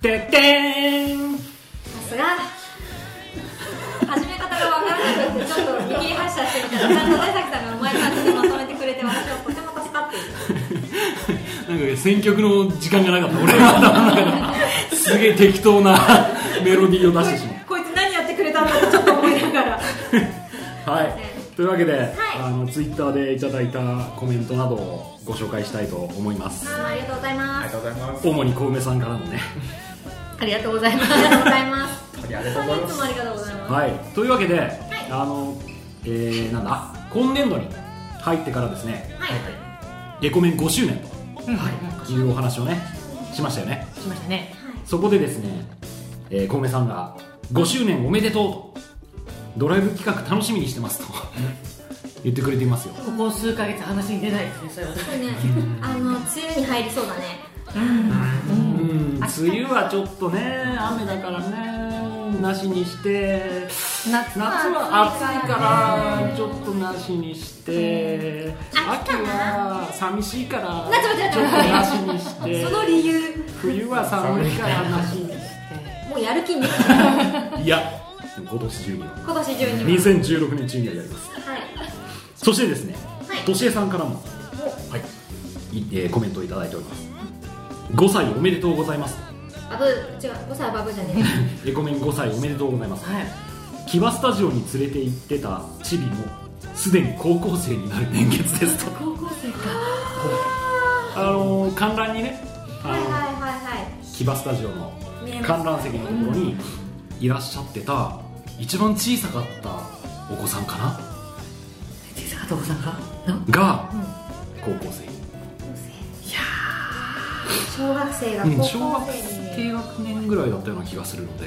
てってーん。 さすが始め方がわからなくてちょっと見切り発車してみたらちゃんと大崎さんがうまい感じでまとめてくれて私はとても助かっている。 なんか選曲の時間がなかった俺は頭の中ですげえ適当なメロディーを出してしまう。 こいつ何やってくれたんだってちょっと思いながらはい、というわけで、 はい、 ツイッターでいただいたコメントなどをご紹介したいと思います。 ありがとうございます。 ありがとうございます。 主に小梅さんからのねありがとうございます。ありがとうございます。 ありがとうございます。 いつもありがとうございます。 はい、というわけで、なんだ今年度に入ってからですね、 はい、 エコメン5周年はいというお話をねしましたよね。 しましたね。 そこでですね、小梅さんが5周年おめでとうとドライブ企画楽しみにしてますと言ってくれていますよ。 ここ数ヶ月話に出ないですね、それは。 これね、梅雨に入りそうだね。 梅雨はちょっとね雨だからねなしにして、夏は暑いからちょっとなしにして、秋は寂しいからちょっとなしにしてその理由冬は寒いからなしにしてもうやる気ねいや今年中には今年中には 2016年中にはやります。 はい。 そしてですね、 はいとしえさんからも、コメントをいただいております。5歳おめでとうございます。 違う、5歳バブじゃねエコメン5歳おめでとうございます。 はい。 キバスタジオに連れて行ってたチビもすでに高校生になる年月ですと。 高校生か。 観覧にね、 はいはいはいはいキバスタジオの見えます観覧席のところにいらっしゃってた一番小さかったお子さんかな小さかったお子さんかが高校生。 小学生が高校生小学に低学年ぐらいだったような気がするので、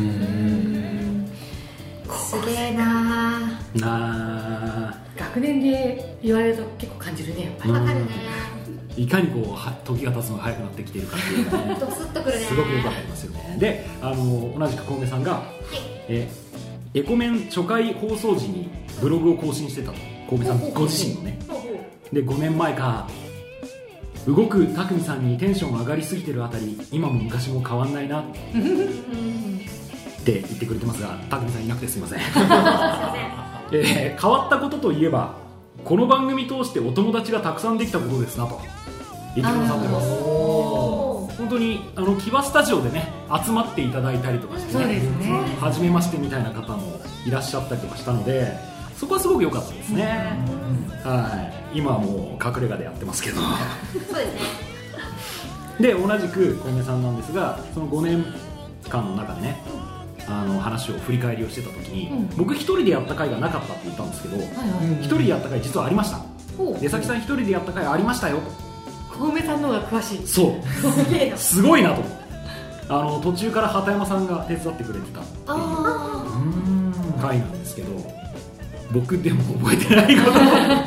すげえな学年で言われると結構感じるね、やっぱり。 わかるね。 いかにこう時が経つのが早くなってきているかっていうのがねドスッとくるね。 すごくよくわかりますよね。で、同じく小梅さんが、エコメン初回放送時にブログを更新してたと。小梅さんご自身のね。で、5年前か動く匠さんにテンション上がりすぎてるあたり今も昔も変わんないなって言ってくれてますが、匠さんいなくてすいません変わったことといえばこの番組通してお友達がたくさんできたことですなと言ってくださってます。本当にキバスタジオでね集まっていただいたりとかして、 そうですね。 初めましてみたいな方もいらっしゃったりとかしたので、そこはすごく良かったですね。はい、今はもう隠れ家でやってますけどそうですね。 で同じく小梅さんなんですが、その5年間の中でね話を振り返りをしてた時に、僕一人でやった回がなかったって言ったんですけど、一人でやった回実はありました。出崎さん一人でやった回ありましたよと。 小梅さんの方が詳しい。 そうすごいなと途中から畑山さんが手伝ってくれてたっていう回なんですけど、僕でも覚えてないこと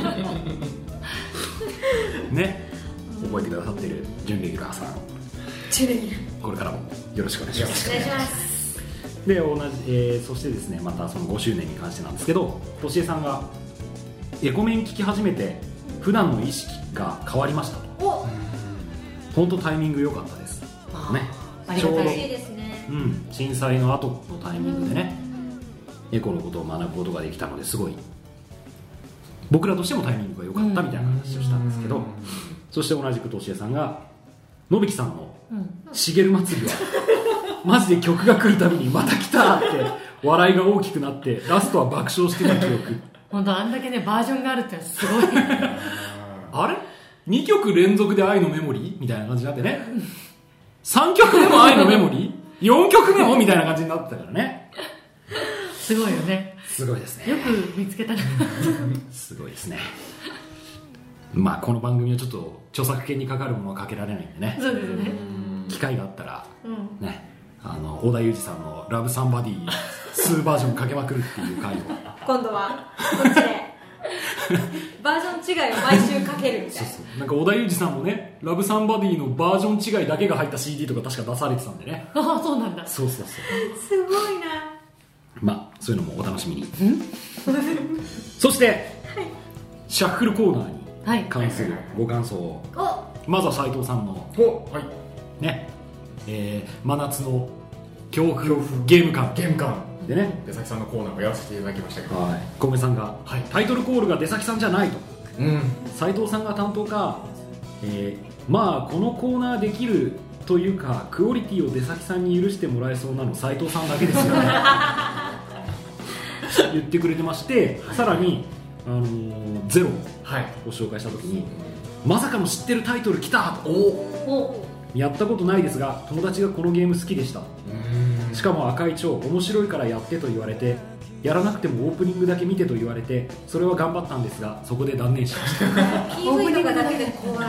ね、覚えてくださってる準レギュラーさん、これからもよろしくお願いします。 お願いします。 でそしてですね、またその5周年に関してなんですけど、としえさんがエコメン聞き始めて普段の意識が変わりましたと。本当タイミング良かったですね。 ちょうど嬉しいですね。 震災の後のタイミングでね、エコのことを学ぶことができたので、すごい僕らとしてもタイミングが良かったみたいな話をしたんですけど、そして同じくとしえさんが野引さんのしげる祭りはマジで曲が来るたびにまた来たって笑いが大きくなってラストは爆笑してた記憶。 本当あんだけねバージョンがあるってすごいあれ2曲連続で愛のメモリーみたいな感じになってね、3曲目も愛のメモリー4曲目もみたいな感じになってたからね。 すごいよね。 すごいですね。 よく見つけたねすごいですね。まあこの番組はちょっと著作権にかかるものはかけられないんでね、 そうですね。 機会があったら、ね、小田裕二さんのラブサンバディ2バージョンかけまくるっていう回を今度はこっちでバージョン違いを毎週かけるみたいな。 そうなんか小田裕二さんもね、ラブサンバディのバージョン違いだけが入った CD とか確か出されてたんでね。 ああそうなんだ。 そうすごいな。 まあそういうのもお楽しみにそして、シャッフルコーナーに関するご感想を、まずは斉藤さんのね、 真夏の恐怖ゲーム館でね、 出先さんのコーナーをやらせていただきましたけど、 小梅さんが、タイトルコールが出先さんじゃないと、斉藤さんが担当か、まあこのコーナーできるというかクオリティを出先さんに許してもらえそうなの斉藤さんだけですよね言ってくれてまして、さらに、ゼロを紹介した時に、まさかの知ってるタイトル来たと、やったことないですが友達がこのゲーム好きでした、しかも赤い蝶面白いからやってと言われて、やらなくてもオープニングだけ見てと言われて、それは頑張ったんですがそこで断念しました PV とかだけで怖い。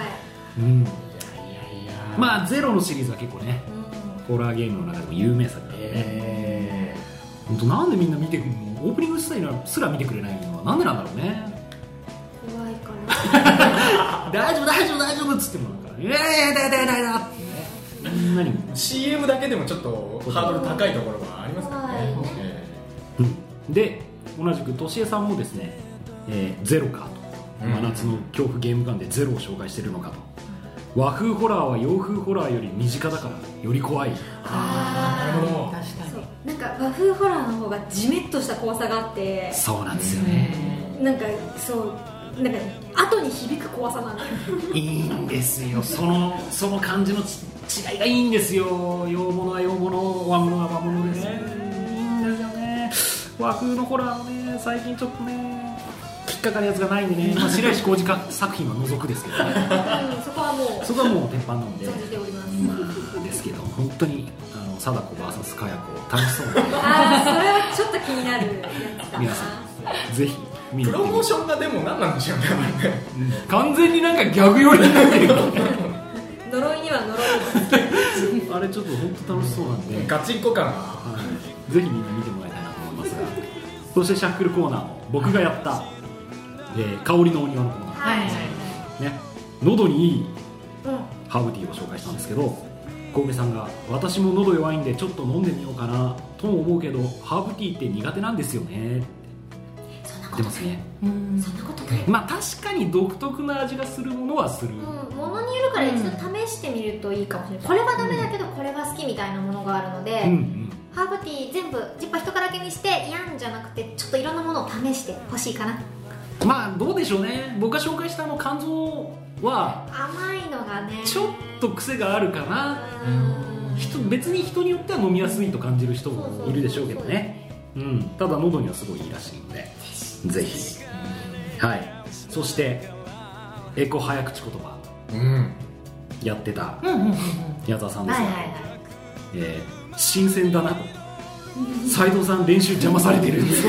まあゼロのシリーズは結構ね、ホラーゲームの中でも有名作だよね。本当なんでみんな見てくるの？オープニングすら見てくれないのはなんでなんだろうね。 怖いから大丈夫っつってもなんかだってね、何 CM だけでもちょっとハードル高いところがありますからね。 で同じくとしえさんもですね、ゼロかと、真夏の恐怖ゲーム館でゼロを紹介してるのかと、和風ホラーは洋風ホラーより身近だからより怖い。 なるほど。 確かに。 なんか和風ホラーの方がジメッとした怖さがあって、 そうなんですよね。 なんかそうなんか後に響く怖さなんだよいいんですよ、その感じの違いがいいんですよ。洋物は洋物、和物は和物でね、いいんですよね。和風のホラーのね、最近ちょっとね引っかかるやつがないんでね、まあ、白石浩二作品は除くですけどねそこはもう鉄板なんで存じております、 まあ、ですけど本当に貞子 VS かや子楽しそうなそれはちょっと気になるやつだな。 皆さんぜひ見にプロモーションがでも何なんでしょうね、 完全になんかギャグ寄りになってる呪いには呪いあれちょっと本当楽しそうなんで、 ガチンコ感が、 ぜひみんな見てもらいたいなと思いますが、そしてシャッフルコーナーも僕がやった、香りのお庭のコーナー、ね、喉にいいハーブティーを紹介したんですけど、小梅さんが私も喉弱いんでちょっと飲んでみようかなとも思うけどハーブティーって苦手なんですよね。出ますね。 そんなことない。 まあ確かに独特な味がするものはする、 ものによるから一度試してみるといいかもしれない。これはダメだけどこれは好きみたいなものがあるので、ハーブティー全部ジッパー一からけにしてやんじゃなくてちょっといろんなものを試してほしいかな。 まあどうでしょうね。僕が紹介した肝臓は甘いのがねちょっと癖があるかな。別に人によっては飲みやすいと感じる人もいるでしょうけどね。ただ喉にはすごいいいらしいのでぜひ、はい。そしてエコ早口言葉、やってた矢沢さんですが、新鮮だなと斉藤さん練習邪魔されてるんです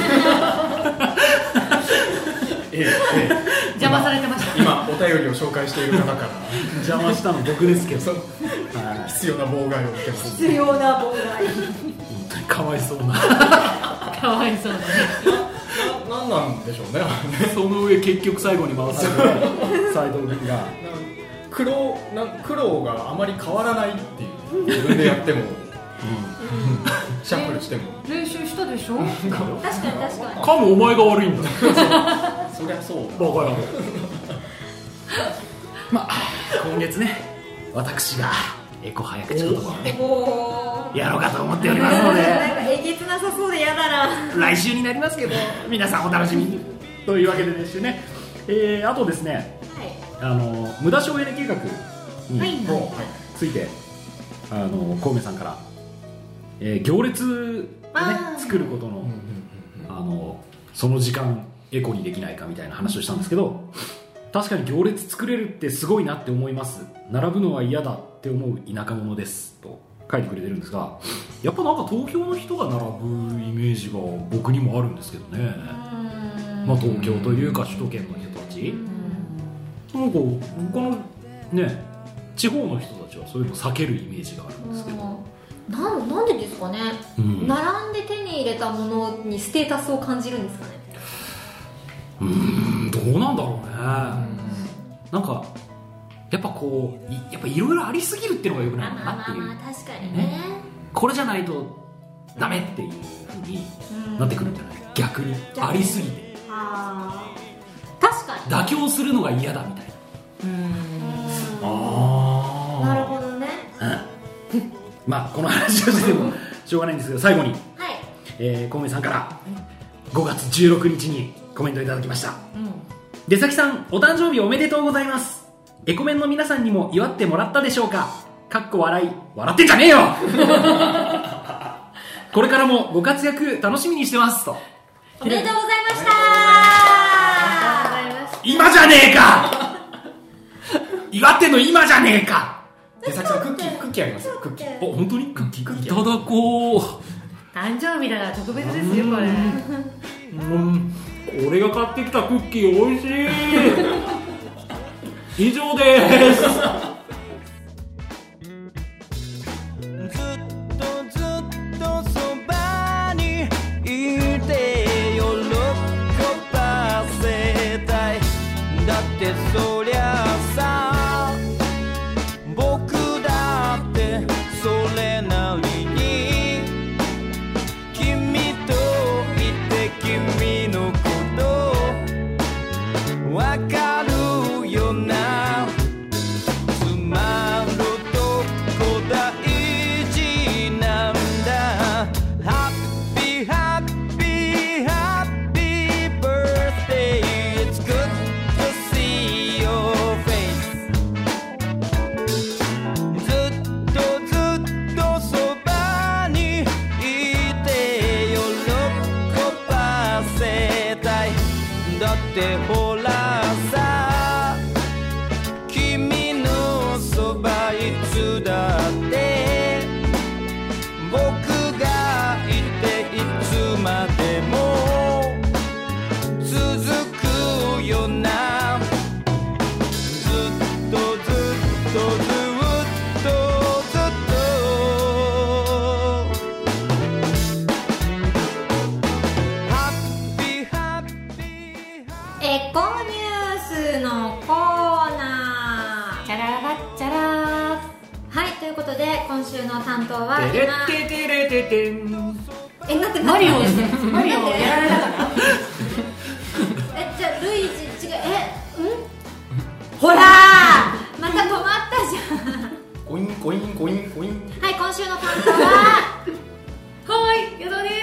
邪魔されてました。 今お便りを紹介している方から邪魔したの僕ですけど必要な妨害を受けます。 必要な妨害本当にかわいそうなかわいそうだね。 何なんでしょうねその上結局最後に回されて斉藤君が苦労があまり変わらないっていう、自分でやってもシャッフルしても練習したでしょ。 確かに確かに。 かもお前が悪いんだそりゃそうバカ野郎まあ今月ね私がエコ早口言葉をねやろうかと思っておりますので、 なんかえげつなさそうでやだな。 来週になりますけど皆さんお楽しみにというわけでですね、あとですね、無駄省エネ計画について小梅さんから、行列をね作ることのその時間エコにできないかみたいな話をしたんですけど、確かに行列作れるってすごいなって思います。並ぶのは嫌だって思う田舎者ですと書いてくれてるんですが、やっぱなんか東京の人が並ぶイメージが僕にもあるんですけどね。まあ東京というか首都圏の人たち、なんか他のね地方の人たちはそういうの避けるイメージがあるんですけど、 なんでですかね、並んで手に入れたものにステータスを感じるんですかね。 どうなんだろうね。なんかやっぱこうやっぱいろいろありすぎるっていうのがよくないのかなっていう。 確かにね。 これじゃないとダメっていう風になってくるんじゃない。逆にありすぎて確かに妥協するのが嫌だみたいな。 なるほどね。 まあこの話をしてもしょうがないんですけど、最後に、 はいコウメさんから5月16日にコメントいただきました。出崎さん、お誕生日おめでとうございます。エコメンの皆さんにも祝ってもらったでしょうか。かっこ笑い、笑ってんじゃねえよこれからもご活躍楽しみにしてますと。 おめでとうございました。 今じゃねえか祝ってんの今じゃねえか。 出崎さん、クッキーありますよ。クッキー。 お、本当にクッキーいただこう。 誕生日だから特別ですよこれ。 俺が買ってきたクッキー美味しい以上ですそりゃさ僕だってそれなりに君といて君のことわかるよな。つまるとこ大事なんだ。ハッピーハッピーハッピーバースデー It's goodってほらさ君のそばいつだって僕がいていつまでも続くよな。ずっとずっとずっとずっとハッピーハッピーエコニュースのコーナー。 チャララッチャラー。 はい、ということで今週の担当はテレテテレテテン。 なんてマリオやられたかなじゃあルイージ違うほらーまた止まったじゃんコインコインコインコイン。 はい、今週の担当ははい矢田です。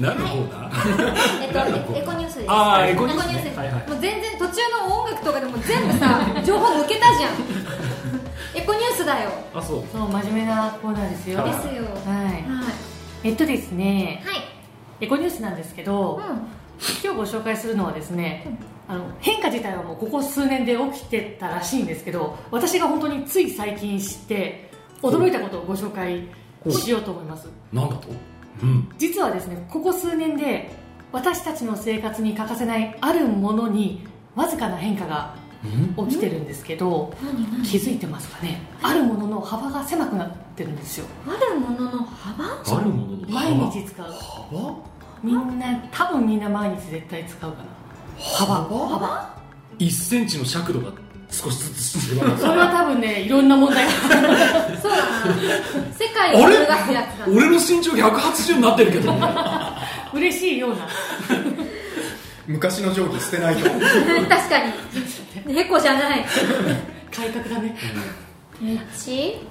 何のコーナーエコニュースです。 ああ、エコニュースね。 エコニュースです。 はいはい。 もう全然途中の音楽とかでも全部さ情報抜けたじゃんエコニュースだよ。 あ、そう。 そう真面目なコーナーですよ。 ですよ。 はいですね、 はい、 エコニュースなんですけど、今日ご紹介するのはですね、変化自体はもうここ数年で起きてたらしいんですけど、私が本当につい最近知って驚いたことをご紹介しようと思います。 なんだと？ 実はですね、ここ数年で私たちの生活に欠かせないあるものにわずかな変化が起きてるんですけど、気づいてますかね。あるものの幅が狭くなってるんですよ。 あるものの幅？ あるものの幅？ 毎日使う幅？ 多分みんな毎日絶対使うかな。幅 1センチの尺度が少しずつ縮まる。 それは多分ね、いろんな問題がそうだな、世界を揺るがすやつだ。 俺の身長180になってるけど嬉しいような昔の定規捨てないと確かにヘコじゃない改革だね。 道？ 違う。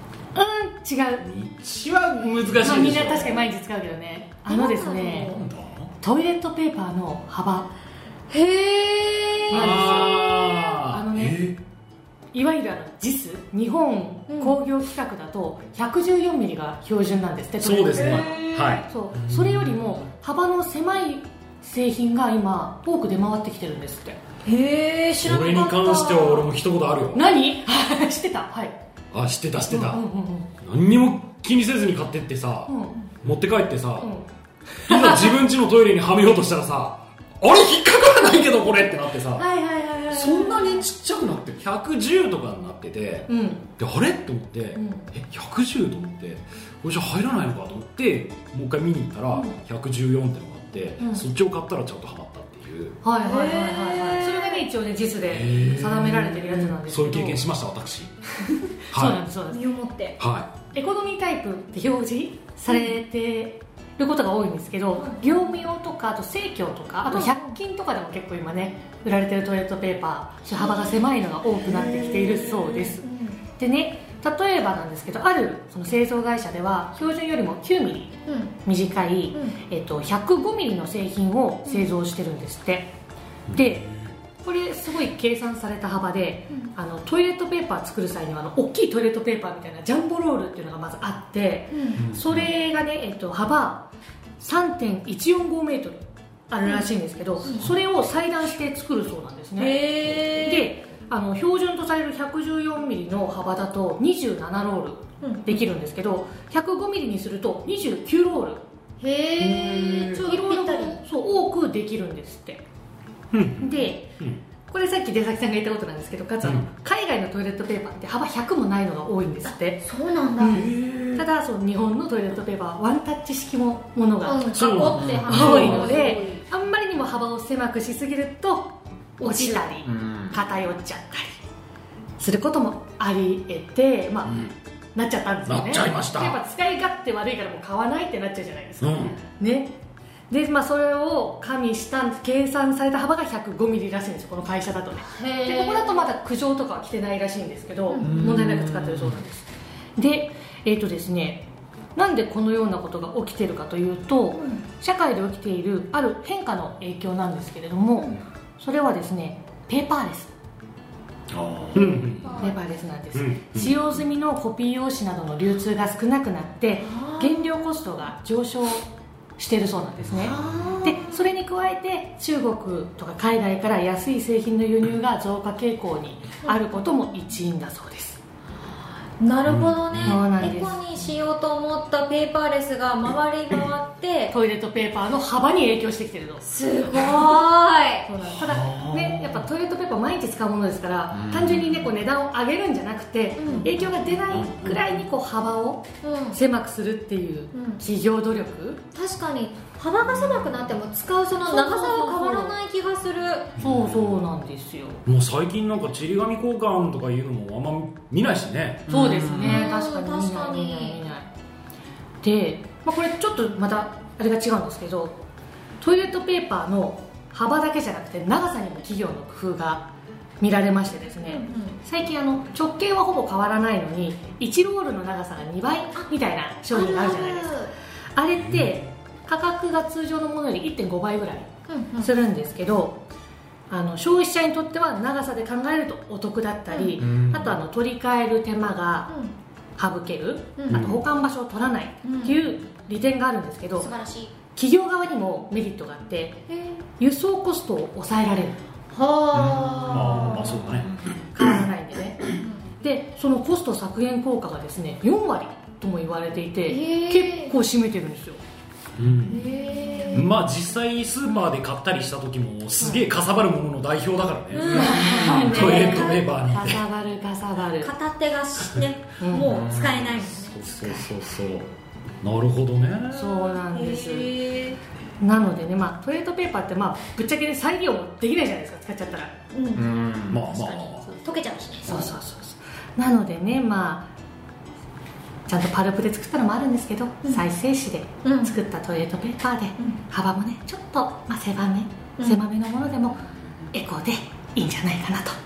道は難しいでしょ。 みんな確かに毎日使うけどね。ですね、トイレットペーパーの幅。 へー。 いわゆるJIS、日本工業規格だと114ミリが標準なんですって。 そうですね。はい。 それよりも幅の狭い製品が今多く出回ってきてるんですって。 へー、知らなかった。 それに関しては俺も一言あるよ。 何？知ってた。はい。 あ、知ってた。何にも気にせずに買ってってさ、持って帰ってさ、今自分家のトイレにはめようとしたらさ、あれ引っかからないけどこれってなってさ、そんなにちっちゃくなってる110とかになってて、であれって思って、110と思って、これじゃ入らないのかと思ってもう一回見に行ったら、114ってのがあって、そっちを買ったらちゃんとはまったっていう。 それがね一応ねJISで定められてるやつなんですけど、 そういう経験しました私そうなんです。 身をもって、 エコノミータイプって表示されてることが多いんですけど、業務用とかあと生協とかあと100均とかでも結構今ね売られてるトイレットペーパー幅が狭いのが多くなってきているそうです。でね、 例えばなんですけど、あるその製造会社では標準よりも9ミリ短い、105ミリの製品を製造してるんですって。でこれすごい計算された幅で、トイレットペーパー作る際には大きいトイレットペーパーみたいなジャンボロールっていうのがまずあって、それがね、幅 3.145 メートルあるらしいんですけど、それを裁断して作るそうなんですね。で標準とされる114ミリの幅だと27ロールできるんですけど、105ミリにすると29ロール、 ちょうどぴったりそう多くできるんですって。で、これさっき出崎さんが言ったことなんですけど、かつ海外のトイレットペーパーって幅100もないのが多いんですって。 そうなんだ。 ただ日本のトイレットペーパーはワンタッチ式のものが多いので、あんまりにも幅を狭くしすぎると落ちたり偏っちゃったりすることもあり得て、なっちゃったんですよね。 なっちゃいました。 やっぱ使い勝手悪いからもう買わないってなっちゃうじゃないですか、ね。でそれを加味した計算された幅が105ミリらしいんですよ、この会社だとね。でここだとまだ苦情とかは来てないらしいんですけど、問題なく使ってるそうなんです。でですね、なんでこのようなことが起きているかというと、社会で起きているある変化の影響なんですけれども、それはですね、ペーパーレス。ペーパーレスなんです。使用済みのコピー用紙などの流通が少なくなって原料コストが上昇しているそうなんですね。でそれに加えて中国とか海外から安い製品の輸入が増加傾向にあることも一因だそうです。 なるほどね。エそうなんです。 コにしようと思ったペーパーレスが回り回ってトイレットペーパーの幅に影響してきてるの。 すごい。 そうなんです。ただね、やっぱトイレットペーパー毎日使うものですから、単純にね値段を上げるんじゃなくて、影響が出ないくらいに幅を狭くするっていう企業努力。 確かに幅が狭くなっても使うその長さは変わらない気がする。 そうなんですよ。 もう最近なんかちり紙交換とかいうのもあんま見ないしね。 そうですね、確かに見ない。で、これちょっとまたあれが違うんですけど、トイレットペーパーの幅だけじゃなくて長さにも企業の工夫が見られましてですね、最近直径はほぼ変わらないのに1ロールの長さが2倍みたいな商品があるじゃないですか。あれって価格が通常のものより 1.5 倍ぐらいするんですけど、消費者にとっては長さで考えるとお得だったり、あと取り替える手間が省ける、あと保管場所を取らないっていう利点があるんですけど、 素晴らしい。 企業側にもメリットがあって、輸送コストを抑えられる。 そうだね。 変わらないんでね。でそのコスト削減効果がですね4割とも言われていて、結構占めてるんですよ。 実際スーパーで買ったりした時もすげえかさばるものの代表だからね、トイレットペーパーにかさばる片手がねもう使えないもんね。 そうなるほどね。 そうなんです。なのでね、トイレットペーパーってぶっちゃけね再利用もできないじゃないですか、使っちゃったら。 溶けちゃうしね。 そうなのでね、ちゃんとパルプで作ったのもあるんですけど、再生紙で作ったトイレットペーパーで、幅もねちょっと狭めのものでもエコでいいんじゃないかなと。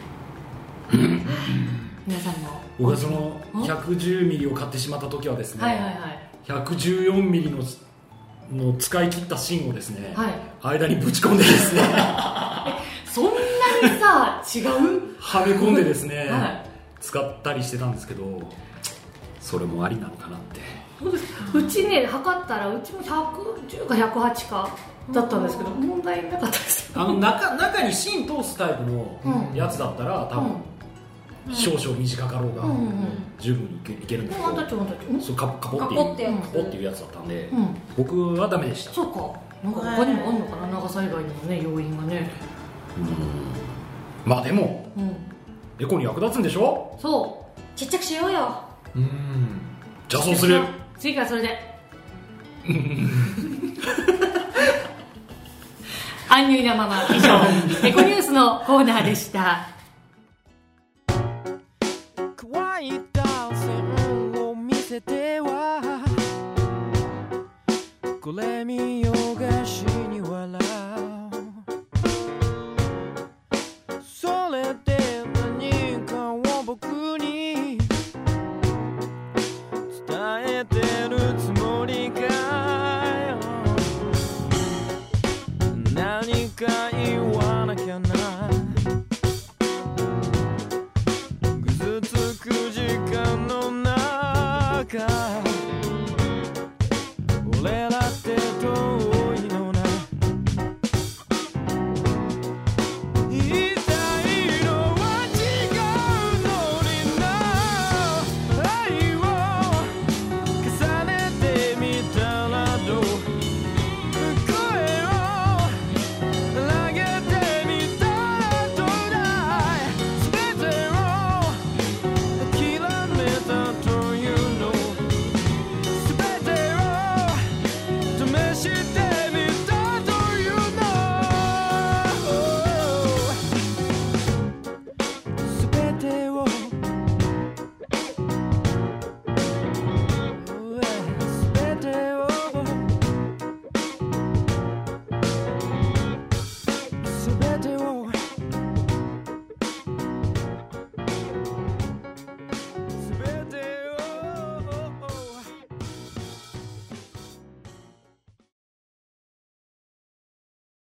皆さんも僕はその110ミリを買ってしまった時はですね、114ミリの使い切った芯をですね、間にぶち込んでですねそんなにさ違うはめ込んでですね、使ったりしてたんですけど、それもありなのかなって。 うちね測ったらうちも110か108かだったんですけど、問題なかったです。 中に芯通すタイプのやつだったら多分少々短かろうが十分いけるんだけど、そうカポっていうやつだったんで、僕はダメでした。 そうか、なんか他にもあるのかな、長さ以外にもね要因がね。 でもエコに役立つんでしょ。 そうちっちゃくしようよ。 じゃあそうする。 次からそれでアンニュイなまま以上エコニュースのコーナーでした。 怖い顔線を見せてはこれ見よがしに笑う。それで何かを僕に深い